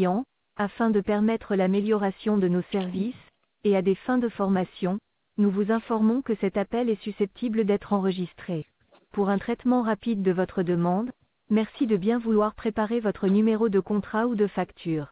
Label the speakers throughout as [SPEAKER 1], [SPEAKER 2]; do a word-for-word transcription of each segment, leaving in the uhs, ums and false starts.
[SPEAKER 1] clients, afin de permettre l'amélioration de nos services, et à des fins de formation, nous vous informons que cet appel est susceptible d'être enregistré. Pour un traitement rapide de votre demande, merci de bien vouloir préparer votre numéro de contrat ou de facture.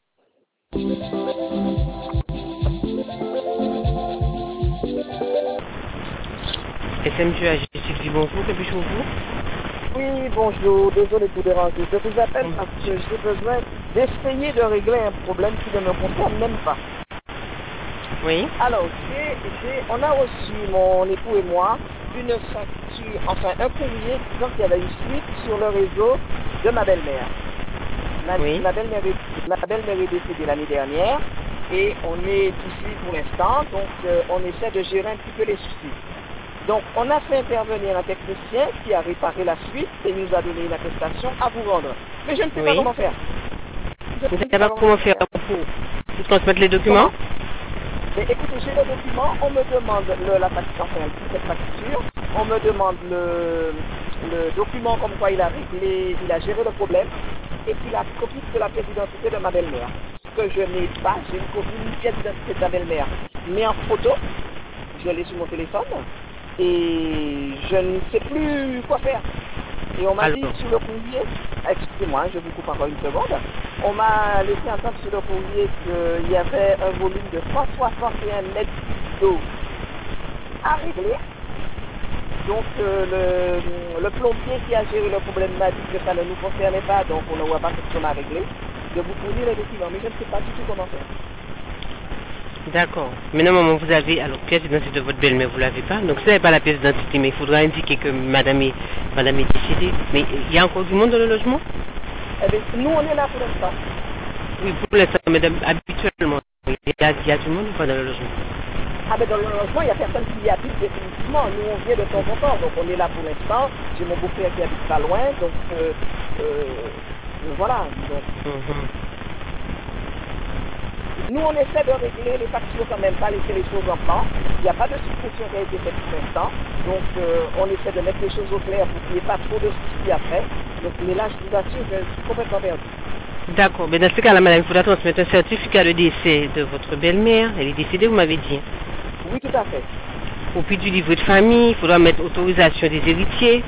[SPEAKER 2] S M G A G, Sylvie, bonjour, que puis-je pour vous?
[SPEAKER 3] Oui, bonjour, désolé de vous déranger. Je vous appelle parce que j'ai besoin d'essayer de régler un problème qui ne me concerne même pas.
[SPEAKER 2] Oui.
[SPEAKER 3] Alors, j'ai, j'ai, on a reçu, mon époux et moi, une facture, enfin un courrier disant qu'il y avait une fuite sur le réseau de ma belle-mère. Ma,
[SPEAKER 2] Oui.
[SPEAKER 3] ma belle-mère est, ma belle-mère est décédée l'année dernière et on est ici pour l'instant, donc euh, on essaie de gérer un petit peu les soucis. Donc, on a fait intervenir un technicien qui a réparé la fuite et nous a donné une attestation à vous rendre. Mais je ne sais
[SPEAKER 2] Oui.
[SPEAKER 3] pas comment faire. Je
[SPEAKER 2] Vous
[SPEAKER 3] ne
[SPEAKER 2] ne
[SPEAKER 3] sais
[SPEAKER 2] savez pas comment faire pour vous transmettre les documents?
[SPEAKER 3] Mais écoutez, j'ai le document, on me demande le, la facture, enfin, cette facture, on me demande le, le document comme quoi il a réglé, il a géré le problème, et puis la copie de la pièce d'identité de ma belle-mère. Ce que je n'ai pas, j'ai une copie d'une pièce d'identité de ma belle-mère, mais en photo, je l'ai sur mon téléphone, et je ne sais plus quoi faire. Et on m'a
[SPEAKER 2] Alors.
[SPEAKER 3] dit sur le courrier, excusez-moi, je vous coupe encore une seconde, on m'a laissé entendre sur le courrier qu'il y avait un volume de cent soixante et un mètres d'eau à régler. Donc euh, le, le plombier qui a géré le problème m'a dit que ça ne nous concernait pas, donc on ne voit pas ce qu'on a réglé. De vous fournir les documents, mais je ne sais pas du tout comment faire.
[SPEAKER 2] D'accord. Mais normalement, vous avez, alors, pièce d'identité de votre belle-mère, vous l'avez pas. Donc, si vous n'avez pas la pièce d'identité, mais il faudra indiquer que madame est, madame est décédée. Mais il y a encore du monde dans le logement?
[SPEAKER 3] Eh bien, nous, on est là pour l'instant.
[SPEAKER 2] Oui, pour l'instant, madame, habituellement, il y a, il y a du monde ou pas dans le logement?
[SPEAKER 3] Ah ben dans le logement, il n'y a personne qui y habite définitivement. Nous, on vient de temps en temps, donc on est là pour l'instant. J'ai mon beau-frère qui habite pas loin, donc euh, euh, voilà. Donc,
[SPEAKER 2] Mm-hmm.
[SPEAKER 3] nous, on essaie de régler les factures quand même, pas laisser les choses en plan. Il n'y a pas de suppression qui a été faite pour l'instant. Donc, euh, on essaie de mettre les choses au clair pour qu'il n'y ait pas trop de soucis après. Donc, mais là, je vous assure, je suis complètement perdu.
[SPEAKER 2] D'accord. Mais dans ce cas-là, madame, il faudra transmettre un certificat de décès de votre belle-mère. Elle est décédée, vous m'avez dit.
[SPEAKER 3] Oui, tout à fait.
[SPEAKER 2] Copie du livret de famille. Il faudra mettre autorisation des héritiers.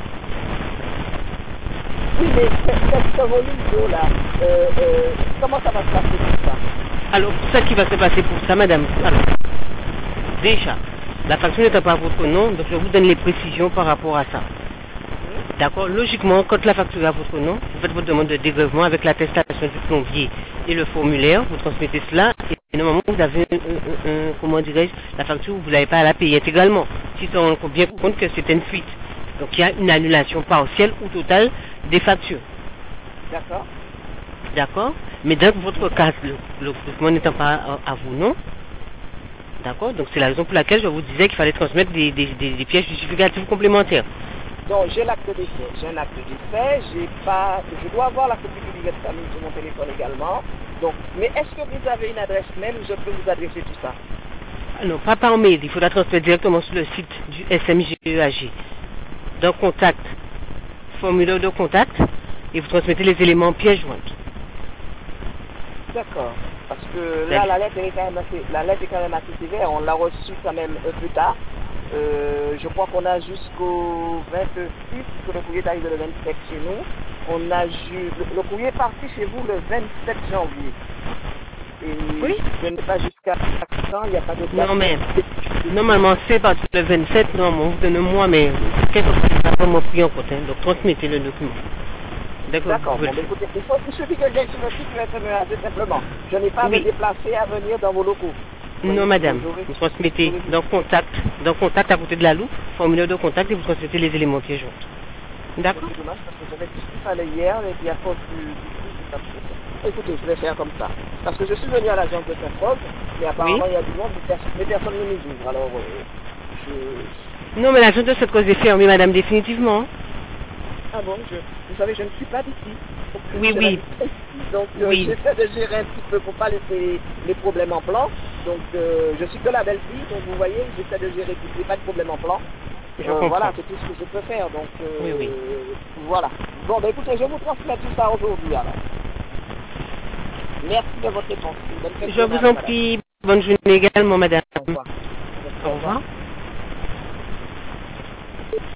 [SPEAKER 3] Oui, mais ce, ce volume d'eau-là, euh, euh, comment ça va se passer pour ça?
[SPEAKER 2] Alors, ça qui va se passer pour ça, madame. Alors, déjà, la facture n'étant pas à votre nom, donc je vous donne les précisions par rapport à ça. D'accord? Logiquement, quand la facture est à votre nom, vous faites votre demande de dégrèvement avec l'attestation du plombier et le formulaire, vous transmettez cela, et normalement, vous avez, un, un, un, comment dirais-je, la facture, vous ne l'avez pas à la payer intégralement. Si on rend bien compte que c'est une fuite. Donc, il y a une annulation partielle ou totale des factures.
[SPEAKER 3] D'accord.
[SPEAKER 2] D'accord? Mais dans votre cas, le, le document n'étant pas à, à vous, non? D'accord? Donc c'est la raison pour laquelle je vous disais qu'il fallait transmettre des, des, des, des pièces justificatives complémentaires.
[SPEAKER 3] Donc j'ai l'acte de décès, j'ai un acte de décès, j'ai pas, je dois avoir la copie du livret de famille sur mon téléphone également. Donc, mais est-ce que vous avez une adresse mail où je peux vous adresser tout ça?
[SPEAKER 2] Ah non, pas par mail, il faudra transmettre directement sur le site du S M G E A G. Donc contact, formulaire de contact, et vous transmettez les éléments en pièces jointes.
[SPEAKER 3] D'accord. Parce que là, la lettre, est quand même assez, la lettre est quand même assez sévère. On l'a reçue quand même un peu tard. Euh, je crois qu'on a jusqu'au vingt-six, que le courrier est arrivé le vingt-sept chez nous. On a ju, le, le courrier est parti chez vous le vingt-sept janvier. Et
[SPEAKER 2] Oui.
[SPEAKER 3] je ne sais pas jusqu'à quand, il n'y a pas de date.
[SPEAKER 2] Non, mais normalement c'est parti le vingt-sept, non, vous donnez moi, mais quelque chose qui n'a pas vraiment pris en compte, hein, donc transmettez le document.
[SPEAKER 3] D'accord, bon, écoutez, il, faut, il suffit que j'aille sur le site du S M E A G simplement. Je n'ai pas à
[SPEAKER 2] oui.
[SPEAKER 3] me déplacer à venir dans vos locaux.
[SPEAKER 2] Non, madame, vous transmettez dans contact, dans contact à côté de la loupe, formulaire de contact et vous transmettez les éléments pieds joints. D'accord?
[SPEAKER 3] C'est dommage parce que j'avais tout ce qu'il fallait hier et puis à cause du, du écoutez, je vais faire comme ça. Parce que je suis venu à l'agence de Saint-Paul, mais apparemment
[SPEAKER 2] oui.
[SPEAKER 3] il y a du monde, mais personne ne nous ouvre. Alors, euh, je...
[SPEAKER 2] Non, mais l'agence de cette cause est fermée, madame, définitivement.
[SPEAKER 3] Ah bon, je, vous savez, je ne suis pas d'ici.
[SPEAKER 2] Oui, oui.
[SPEAKER 3] Donc, euh,
[SPEAKER 2] oui.
[SPEAKER 3] j'essaie de gérer un petit peu pour pas laisser les problèmes en plan. Donc, euh, je suis que la belle-fille, donc vous voyez, j'essaie de gérer tout, il n'y a pas de problème en plan.
[SPEAKER 2] Je
[SPEAKER 3] euh,
[SPEAKER 2] comprends.
[SPEAKER 3] Voilà, c'est tout ce que je peux faire. Donc, euh,
[SPEAKER 2] oui, oui.
[SPEAKER 3] voilà. Bon, ben écoutez, je vous transmets tout ça aujourd'hui, alors. Merci de votre réponse. Bonne fête
[SPEAKER 2] Je
[SPEAKER 3] de
[SPEAKER 2] vous
[SPEAKER 3] Noël,
[SPEAKER 2] en
[SPEAKER 3] madame.
[SPEAKER 2] prie. Bonne journée également, madame.
[SPEAKER 3] Au revoir.
[SPEAKER 2] Au revoir.